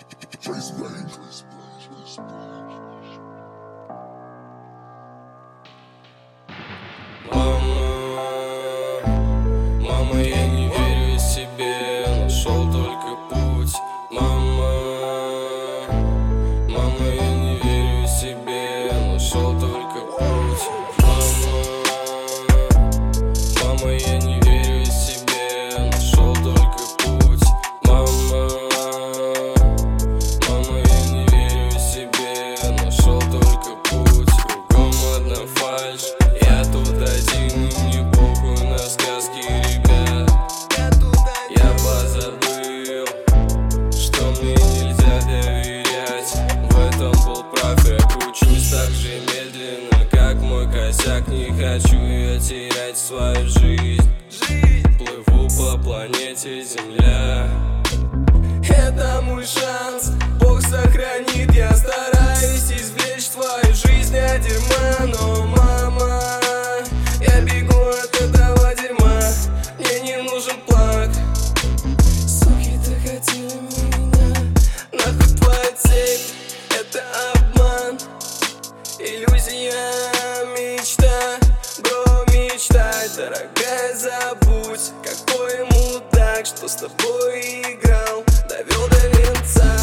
Мама, я не верю себе, нашел только путь. Мама, я не верю себе, нашел только путь. Мама, я не верю себе, нашел только путь. Мама, я не верю себе, нашел только путь. Кругом одна фальшь, я тут один, и мне похуй на сказки ребят. Я позабыл, что мне нельзя доверять. В этом был прав, я кручусь так же медленно, как мой косяк. Не хочу я терять свою жизнь. Плыву по планете Земля. Это мой шанс, Бог сохранит. Я стараюсь извлечь твою жизнь от дерьма. Но, мама, я бегу от этого дерьма. Мне не нужен плак. Суки, ты хотели меня. Нахуй твоя цепь, это обман. Иллюзия, мечта. Бро, мечтай, дорогая, забудь. Какой мудак, что с тобой играл, довел до венца.